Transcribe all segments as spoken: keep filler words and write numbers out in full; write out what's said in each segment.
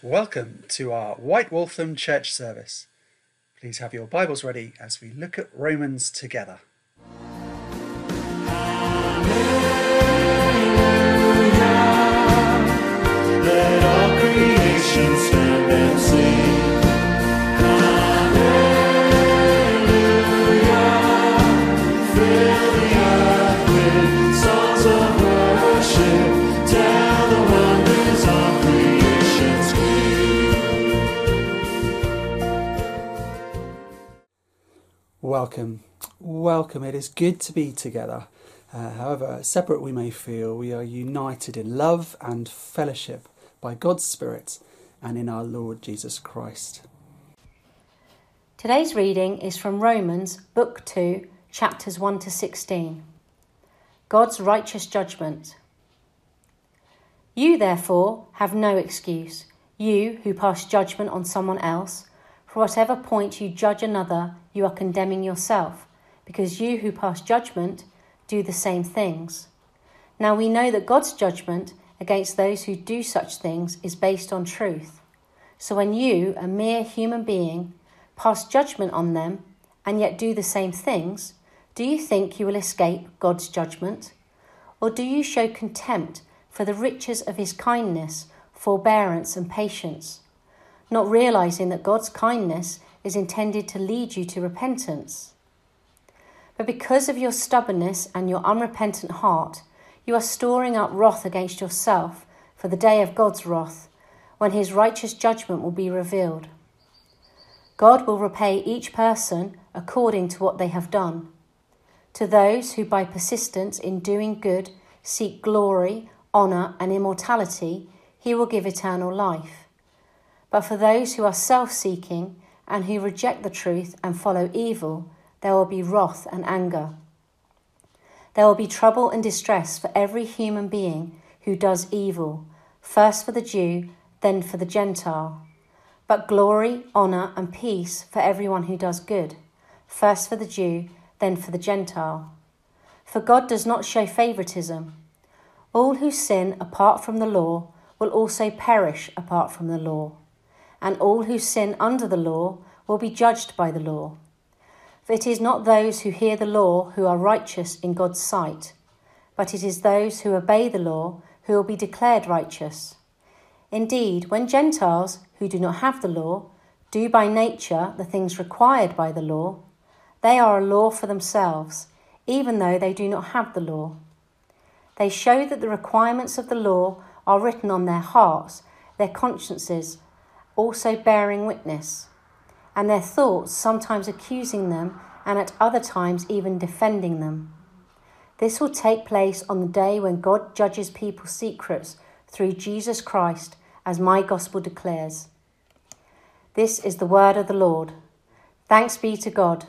Welcome to our White Waltham Church service. Please have your Bibles ready as we look at Romans together. Let all creation stand and sing. Hallelujah. Fill the earth with songs of worship. Tell the wonders of creation's King. Welcome, welcome. It is good to be together. Uh, however separate we may feel, we are united in love and fellowship by God's Spirit and in our Lord Jesus Christ. Today's reading is from Romans, Book two, chapters one to sixteen. God's righteous judgment. You, therefore, have no excuse, you who pass judgment on someone else. For whatever point you judge another, you are condemning yourself, because you who pass judgment do the same things. Now we know that God's judgment against those who do such things is based on truth. So when you, a mere human being, pass judgment on them and yet do the same things, do you think you will escape God's judgment? Or do you show contempt for the riches of his kindness, forbearance and patience, not realizing that God's kindness is intended to lead you to repentance? But because of your stubbornness and your unrepentant heart, you are storing up wrath against yourself for the day of God's wrath, when his righteous judgment will be revealed. God will repay each person according to what they have done. To those who by persistence in doing good seek glory, honour and immortality, he will give eternal life. But for those who are self-seeking and who reject the truth and follow evil, there will be wrath and anger. There will be trouble and distress for every human being who does evil, first for the Jew, then for the Gentile. But glory, honour and peace for everyone who does good, first for the Jew, then for the Gentile. For God does not show favouritism. All who sin apart from the law will also perish apart from the law, and all who sin under the law will be judged by the law. For it is not those who hear the law who are righteous in God's sight, but it is those who obey the law who will be declared righteous. Indeed, when Gentiles, who do not have the law, do by nature the things required by the law, they are a law for themselves, even though they do not have the law. They show that the requirements of the law are written on their hearts, their consciences also bearing witness, and their thoughts sometimes accusing them and at other times even defending them. This will take place on the day when God judges people's secrets through Jesus Christ, as my gospel declares. This is the word of the Lord. Thanks be to God.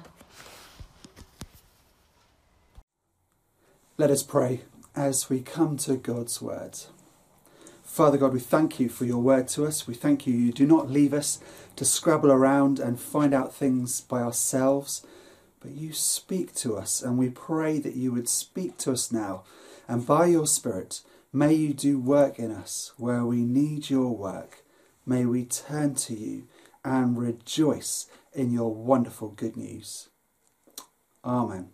Let us pray as we come to God's word. Father God, we thank you for your word to us. We thank you you do not leave us to scrabble around and find out things by ourselves, but you speak to us, and we pray that you would speak to us now, and by your Spirit may you do work in us where we need your work. May we turn to you and rejoice in your wonderful good news. Amen.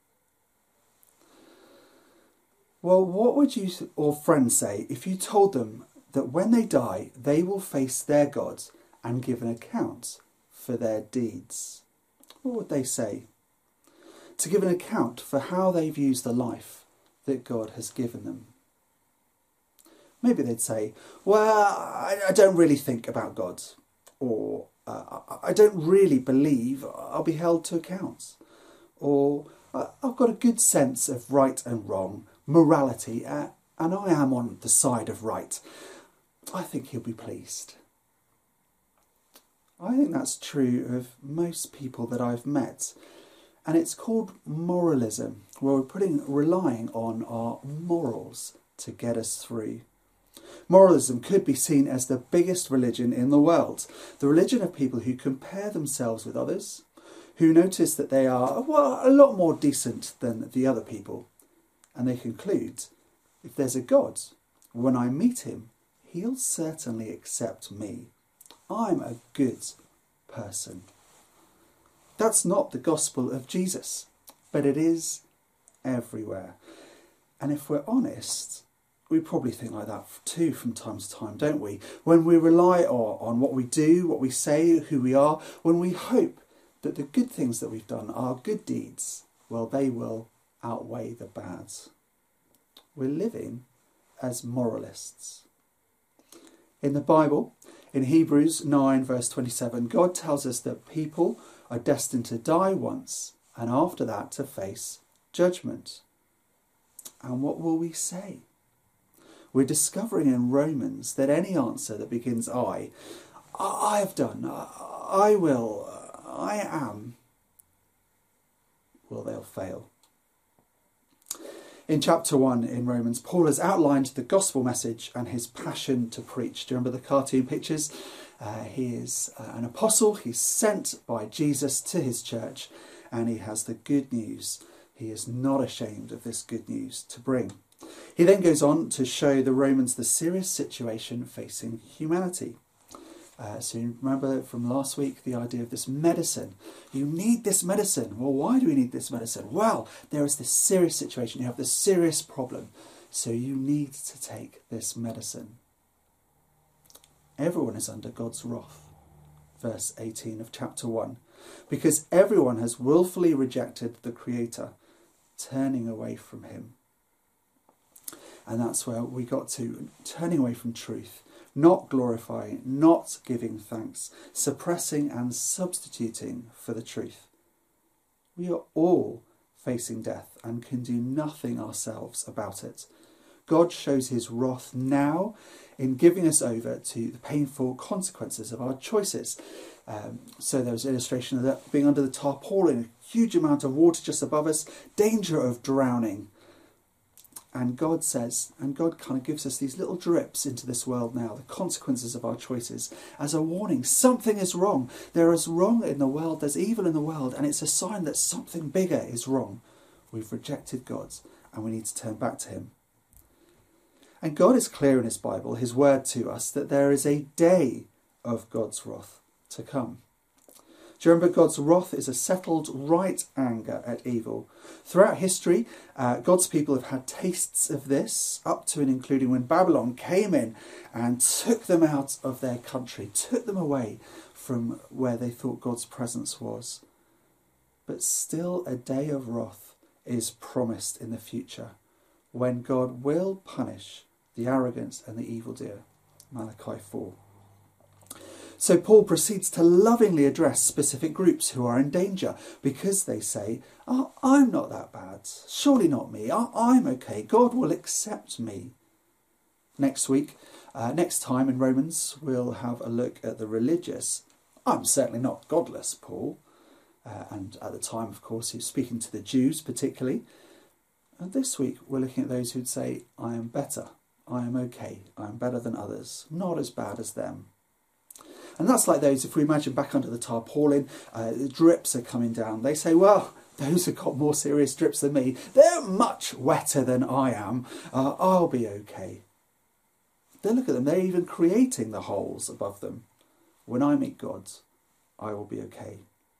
Well, what would you or friends say if you told them that when they die, they will face their God and give an account for their deeds? What would they say? To give an account for how they've used the life that God has given them. Maybe they'd say, well, I, I don't really think about God, or uh, I don't really believe I'll be held to account, or I've got a good sense of right and wrong, morality, uh, and I am on the side of right. I think he'll be pleased. I think that's true of most people that I've met. And it's called moralism, where we're putting, relying on our morals to get us through. Moralism could be seen as the biggest religion in the world. The religion of people who compare themselves with others, who notice that they are, well, a lot more decent than the other people. And they conclude, if there's a God, when I meet him, he'll certainly accept me I'm a good person. That's not the gospel of Jesus, but it is everywhere. And if we're honest, we probably think like that too from time to time, don't we? When we rely on, on what we do, what we say, who we are, when we hope that the good things that we've done are good deeds, well, they will outweigh the bad. We're living as moralists. In the Bible, in Hebrews nine verse twenty-seven, God tells us that people are destined to die once and after that to face judgment. And what will we say? We're discovering in Romans that any answer that begins I, I have done, I will, I am, well, they'll fail. In chapter one in Romans, Paul has outlined the gospel message and his passion to preach. Do you remember the cartoon pictures? Uh, he is uh, an apostle. He's sent by Jesus to his church, and he has the good news. He is not ashamed of this good news to bring. He then goes on to show the Romans the serious situation facing humanity. Uh, so you remember from last week the idea of this medicine. You need this medicine. Well, why do we need this medicine? Well, there is this serious situation. You have this serious problem. So you need to take this medicine. Everyone is under God's wrath. Verse eighteen of chapter one. Because everyone has willfully rejected the Creator, turning away from him. And that's where we got to, turning away from truth. Not glorifying, not giving thanks, suppressing and substituting for the truth. We are all facing death and can do nothing ourselves about it. God shows his wrath now in giving us over to the painful consequences of our choices. Um, so there was an illustration of that being under the tarpaulin, a huge amount of water just above us, danger of drowning. And God says, and God kind of gives us these little drips into this world now, the consequences of our choices, as a warning. Something is wrong. There is wrong in the world, there's evil in the world, and it's a sign that something bigger is wrong. We've rejected God, and we need to turn back to him. And God is clear in his Bible, his word to us, that there is a day of God's wrath to come. Do you remember God's wrath is a settled right anger at evil? Throughout history, uh, God's people have had tastes of this, up to and including when Babylon came in and took them out of their country, took them away from where they thought God's presence was. But still a day of wrath is promised in the future, when God will punish the arrogant and the evildoer. Malachi four. So Paul proceeds to lovingly address specific groups who are in danger because they say, oh, I'm not that bad. Surely not me. I, I'm okay. God will accept me. Next week, uh, next time in Romans, we'll have a look at the religious. I'm certainly not godless, Paul. Uh, and at the time, of course, he was speaking to the Jews particularly. And this week, we're looking at those who'd say, I am better. I am okay. I am better than others. Not as bad as them. And that's like those, if we imagine back under the tarpaulin, uh, the drips are coming down. They say, well, those who've got more serious drips than me, they're much wetter than I am. Uh, I'll be okay. Then look at them. They're even creating the holes above them. When I meet God, I will be okay.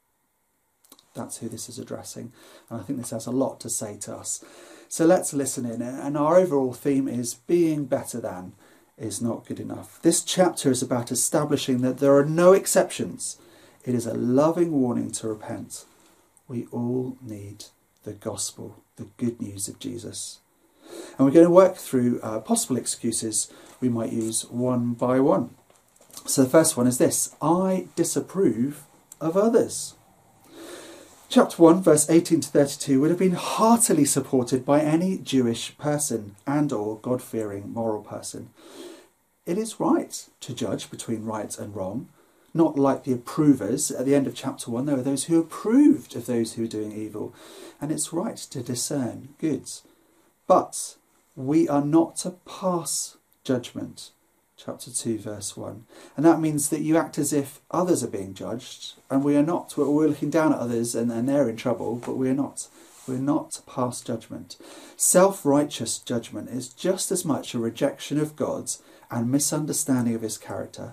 That's who this is addressing. And I think this has a lot to say to us. So let's listen in. And our overall theme is being better than is not good enough. This chapter is about establishing that there are no exceptions. It is a loving warning to repent. We all need the gospel, the good news of Jesus. And we're going to work through uh, possible excuses we might use one by one. So the first one is this: I disapprove of others. Chapter one, verse eighteen to thirty-two would have been heartily supported by any Jewish person and or God-fearing moral person. It is right to judge between right and wrong, not like the approvers. At the end of chapter one, there were those who approved of those who were doing evil, and it's right to discern goods. But we are not to pass judgment. Chapter two, verse one. And that means that you act as if others are being judged, and we are not. We're, we're looking down at others and, and they're in trouble, but we're not. We're not to pass judgment. Self-righteous judgment is just as much a rejection of God's and misunderstanding of his character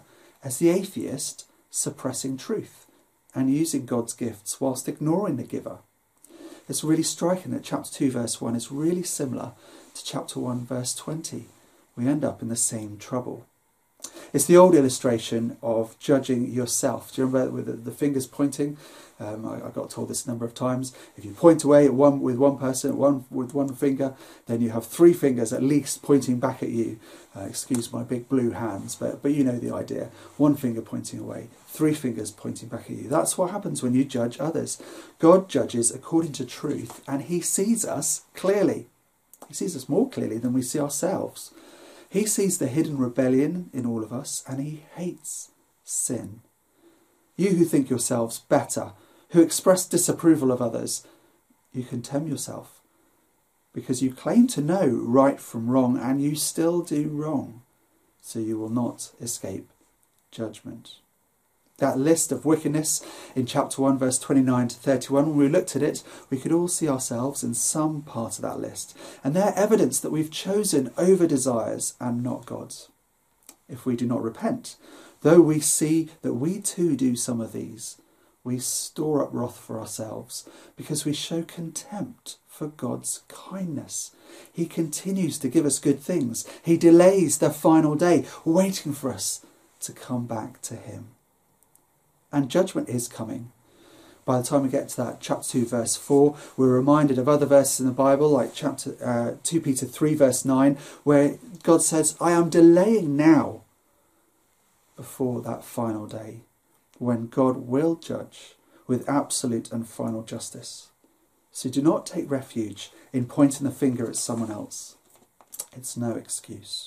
as the atheist suppressing truth and using God's gifts whilst ignoring the giver. It's really striking that chapter two verse one is really similar to chapter one verse twenty. We end up in the same trouble. It's the old illustration of judging yourself. Do you remember with the, the fingers pointing? Um, I, I got told this a number of times. If you point away at one with one person, one with one finger, then you have three fingers at least pointing back at you. Uh, excuse my big blue hands, but but you know the idea. One finger pointing away, three fingers pointing back at you. That's what happens when you judge others. God judges according to truth, and he sees us clearly. He sees us more clearly than we see ourselves. He sees the hidden rebellion in all of us, and he hates sin. You who think yourselves better, who express disapproval of others, you condemn yourself because you claim to know right from wrong and you still do wrong, so you will not escape judgment. That list of wickedness in chapter one verse twenty-nine to thirty-one, when we looked at it, we could all see ourselves in some part of that list, and they're evidence that we've chosen over desires and not God's. If we do not repent, though we see that we too do some of these, we store up wrath for ourselves because we show contempt for God's kindness. He continues to give us good things. He delays the final day, waiting for us to come back to him. And judgment is coming. By the time we get to that chapter two verse four, we're reminded of other verses in the Bible, like chapter uh, two Peter three verse nine, where God says, I am delaying now before that final day, when God will judge with absolute and final justice. So do not take refuge in pointing the finger at someone else. It's no excuse.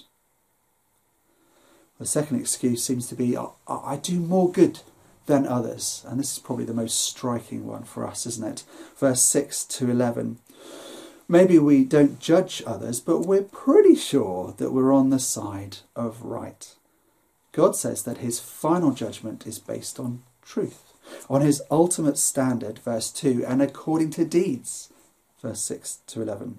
The second excuse seems to be, I, I do more good than others. And this is probably the most striking one for us, isn't it? Verse six to eleven. Maybe we don't judge others, but we're pretty sure that we're on the side of right. God says that his final judgment is based on truth, on his ultimate standard, verse two, and according to deeds, verse six to eleven.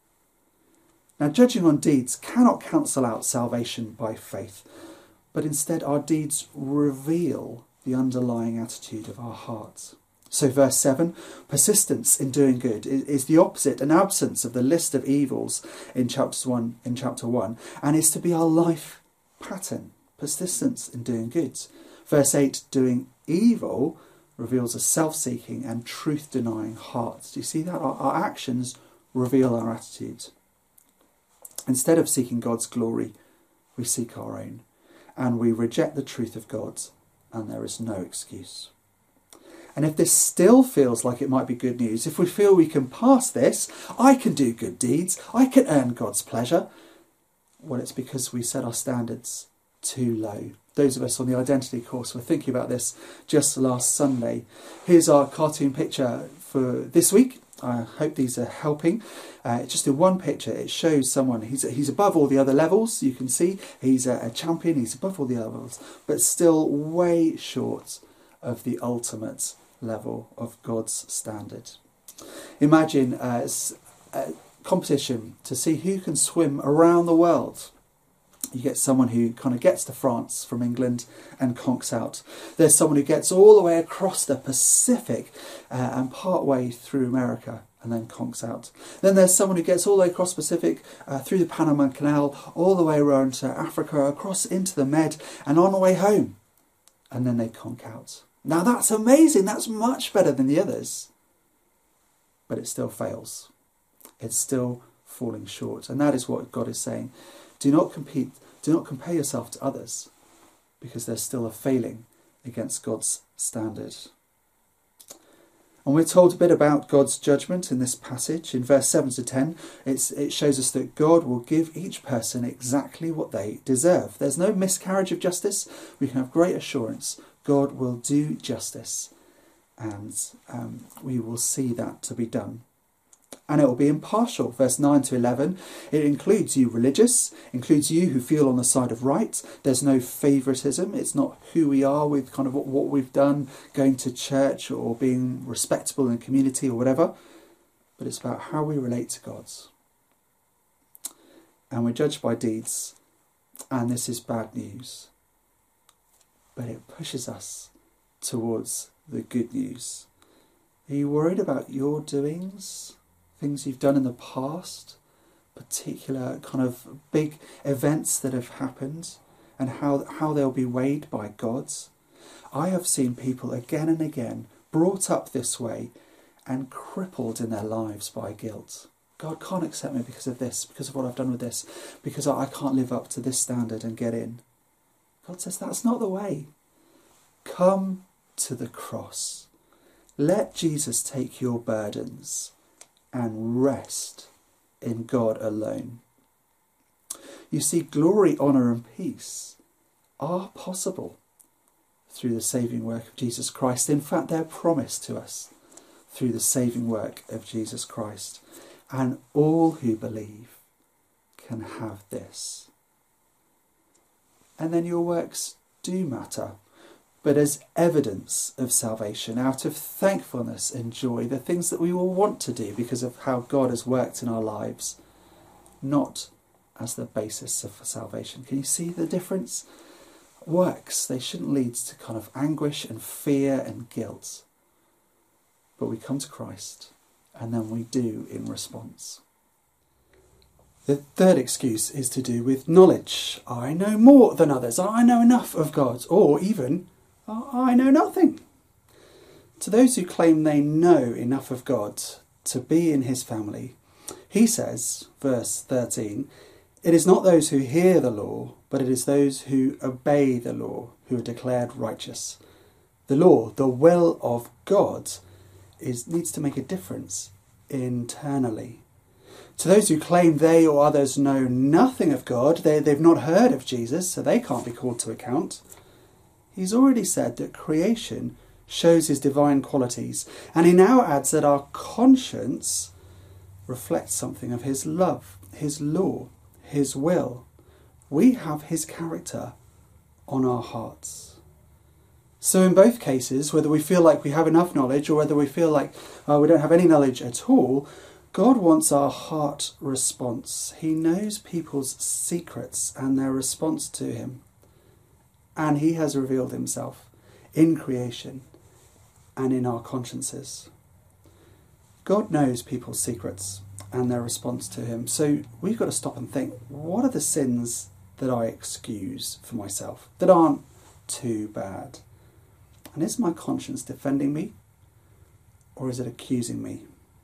Now, judging on deeds cannot cancel out salvation by faith, but instead our deeds reveal the underlying attitude of our hearts. So verse seven, persistence in doing good is the opposite, an absence of the list of evils in chapter one, in chapter one, and is to be our life pattern. Persistence in doing good. Verse eight, doing evil reveals a self-seeking and truth-denying heart. Do you see that? Our, our actions reveal our attitude. Instead of seeking God's glory, we seek our own, and we reject the truth of God, and there is no excuse. And if this still feels like it might be good news, if we feel we can pass this, I can do good deeds, I can earn God's pleasure, well, it's because we set our standards too low. Those of us on the identity course were thinking about this just last Sunday. Here's our cartoon picture for this week. I hope these are helping. Uh, just in one picture, it shows someone, he's he's above all the other levels, you can see. He's a, a champion, he's above all the other levels, but still way short of the ultimate level of God's standard. Imagine uh, a competition to see who can swim around the world. You get someone who kind of gets to France from England and conks out. There's someone who gets all the way across the Pacific uh, and part way through America and then conks out. Then there's someone who gets all the way across the Pacific, uh, through the Panama Canal, all the way around to Africa, across into the Med, and on the way home. And then they conk out. Now that's amazing. That's much better than the others. But it still fails. It's still falling short. And that is what God is saying. Do not compete, do not compare yourself to others, because there's still a failing against God's standard. And we're told a bit about God's judgment in this passage. In verse seven to ten, it's, it shows us that God will give each person exactly what they deserve. There's no miscarriage of justice. We can have great assurance God will do justice, and um, we will see that to be done. And it will be impartial. Verse nine to eleven, it includes you religious, includes you who feel on the side of right. There's no favouritism. It's not who we are with kind of what, what we've done, going to church or being respectable in the community or whatever. But it's about how we relate to God. And we're judged by deeds. And this is bad news. but it pushes us towards the good news. Are you worried about your doings, things you've done in the past, particular kind of big events that have happened, and how, how they'll be weighed by God's? I have seen people again and again brought up this way and crippled in their lives by guilt. God can't accept me because of this, because of what I've done with this, because I can't live up to this standard and get in. God says that's not the way. Come to the cross. Let Jesus take your burdens and rest in God alone. You see, glory, honour and peace are possible through the saving work of Jesus Christ. In fact, they're promised to us through the saving work of Jesus Christ. And all who believe can have this. And then your works do matter, but as evidence of salvation, out of thankfulness and joy, the things that we will want to do because of how God has worked in our lives, not as the basis of salvation. Can you see the difference? Works, they shouldn't lead to kind of anguish and fear and guilt. But we come to Christ, and then we do in response. The third excuse is to do with knowledge. I know more than others. I know enough of God. Or even, I know nothing. To those who claim they know enough of God to be in his family, he says, verse thirteen, it is not those who hear the law, but it is those who obey the law who are declared righteous. The law, the will of God, is needs to make a difference internally. To those who claim they or others know nothing of God, they, they've not heard of Jesus, so they can't be called to account. He's already said that creation shows his divine qualities, and he now adds that our conscience reflects something of his love, his law, his will. We have his character on our hearts. So in both cases, whether we feel like we have enough knowledge or whether we feel like uh, we don't have any knowledge at all, God wants our heart response. He knows people's secrets and their response to him. And he has revealed himself in creation and in our consciences. God knows people's secrets and their response to him. So we've got to stop and think, what are the sins that I excuse for myself that aren't too bad? And is my conscience defending me, or is it accusing me?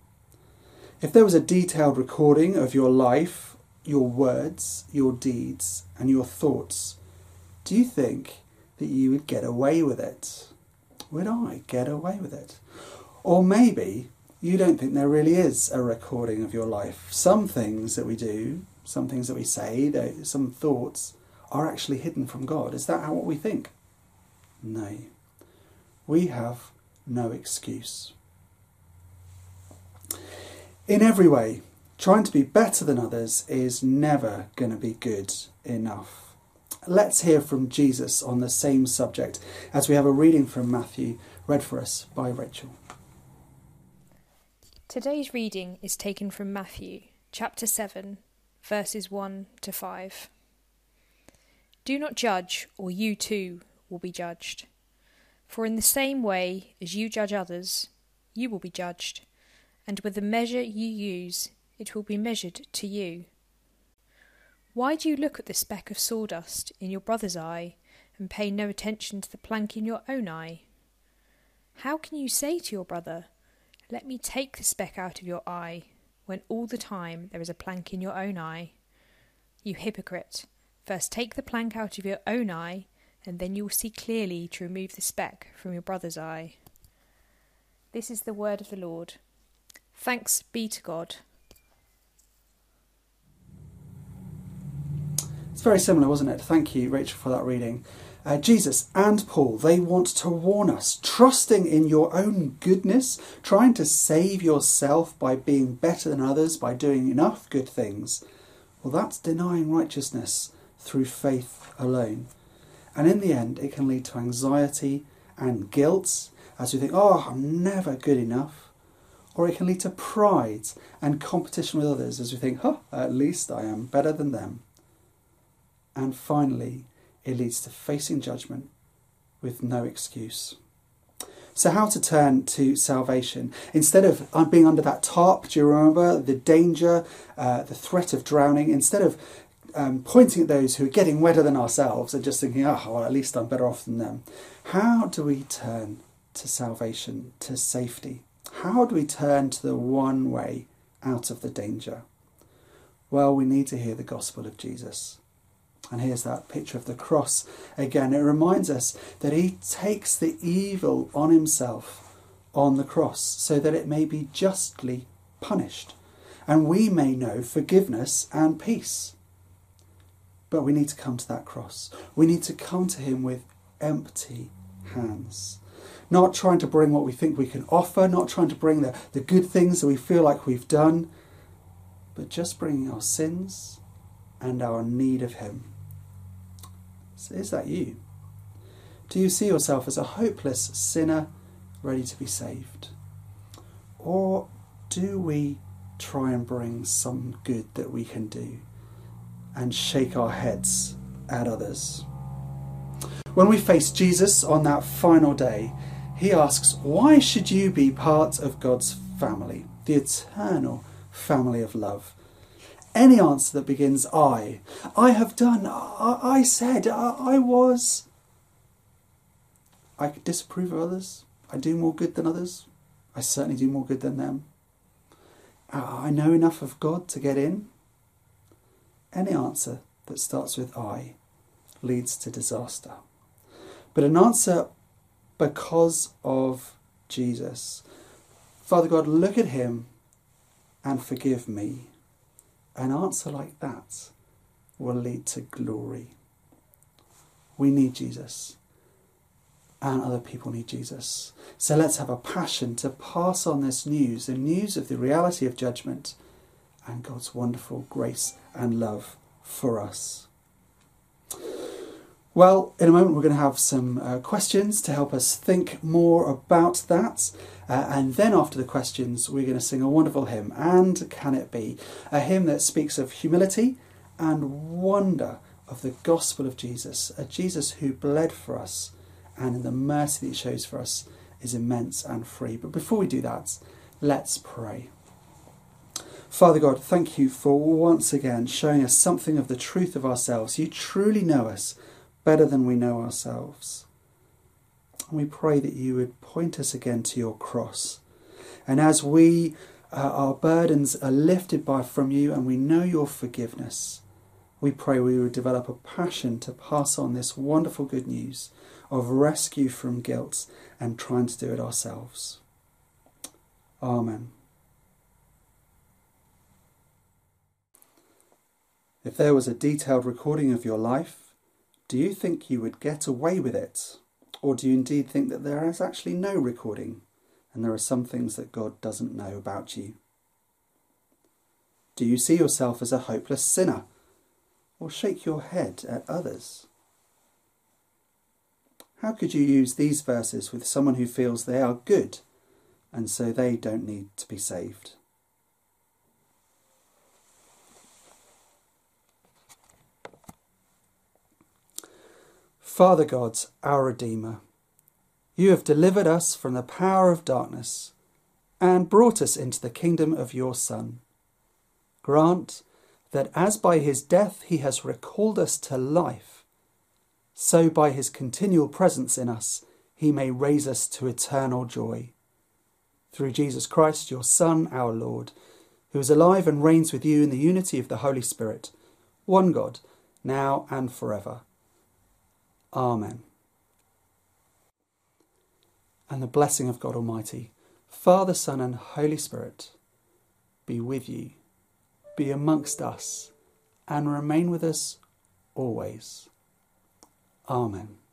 If there was a detailed recording of your life, your words, your deeds, and your thoughts, do you think that you would get away with it? Would I get away with it? Or maybe you don't think there really is a recording of your life. Some things that we do, some things that we say, some thoughts are actually hidden from God. Is that how what we think? No. We have no excuse. In every way, trying to be better than others is never going to be good enough. Let's hear from Jesus on the same subject as we have a reading from Matthew read for us by Rachel. Today's reading is taken from Matthew, chapter seven, verses one to five. Do not judge, or you too will be judged. For in the same way as you judge others, you will be judged, and with the measure you use, it will be measured to you. Why do you look at the speck of sawdust in your brother's eye, and pay no attention to the plank in your own eye? How can you say to your brother, let me take the speck out of your eye, when all the time there is a plank in your own eye? You hypocrite, first take the plank out of your own eye, and then you will see clearly to remove the speck from your brother's eye. This is the word of the Lord. Thanks be to God. It's very similar, wasn't it? Thank you, Rachel, for that reading. Uh, Jesus and Paul, they want to warn us, trusting in your own goodness, trying to save yourself by being better than others, by doing enough good things. Well, that's denying righteousness through faith alone. And in the end, it can lead to anxiety and guilt as we think, oh, I'm never good enough. Or it can lead to pride and competition with others as we think, oh, at least I am better than them. And finally, it leads to facing judgment with no excuse. So how to turn to salvation? Instead of being under that tarp, do you remember, the danger, uh, the threat of drowning, instead of um, pointing at those who are getting wetter than ourselves and just thinking, oh, well, at least I'm better off than them, how do we turn to salvation, to safety? How do we turn to the one way out of the danger? Well, we need to hear the gospel of Jesus. And here's that picture of the cross again. It reminds us that he takes the evil on himself on the cross so that it may be justly punished and we may know forgiveness and peace. But we need to come to that cross. We need to come to him with empty hands. Not trying to bring what we think we can offer, not trying to bring the, the good things that we feel like we've done, but just bringing our sins and our need of him. So is that you? Do you see yourself as a hopeless sinner ready to be saved? Or do we try and bring some good that we can do and shake our heads at others? When we face Jesus on that final day, he asks, why should you be part of God's family, the eternal family of love? Any answer that begins, I, I have done, I, I said, I, I was. I disapprove of others. I do more good than others. I certainly do more good than them. I know enough of God to get in. Any answer that starts with I leads to disaster. But an answer because of Jesus. Father God, look at him and forgive me. An answer like that will lead to glory. We need Jesus, and other people need Jesus. So let's have a passion to pass on this news, the news of the reality of judgment and God's wonderful grace and love for us. Well, in a moment we're going to have some uh, questions to help us think more about that. Uh, and then after the questions, we're going to sing a wonderful hymn, And Can It Be? A hymn that speaks of humility and wonder of the gospel of Jesus, a Jesus who bled for us, and in the mercy that he shows for us is immense and free. But before we do that, let's pray. Father God, thank you for once again showing us something of the truth of ourselves. You truly know us better than we know ourselves. And we pray that you would point us again to your cross. And as we, uh, our burdens are lifted by from you and we know your forgiveness, we pray we would develop a passion to pass on this wonderful good news of rescue from guilt and trying to do it ourselves. Amen. If there was a detailed recording of your life, do you think you would get away with it? Or do you indeed think that there is actually no recording and there are some things that God doesn't know about you? Do you see yourself as a hopeless sinner? Or shake your head at others? How could you use these verses with someone who feels they are good and so they don't need to be saved? Father God, our Redeemer, you have delivered us from the power of darkness and brought us into the kingdom of your Son. Grant that as by his death he has recalled us to life, so by his continual presence in us he may raise us to eternal joy. Through Jesus Christ, your Son, our Lord, who is alive and reigns with you in the unity of the Holy Spirit, one God, now and forever. Amen. And the blessing of God Almighty, Father, Son and Holy Spirit, be with you, be amongst us, and remain with us always. Amen.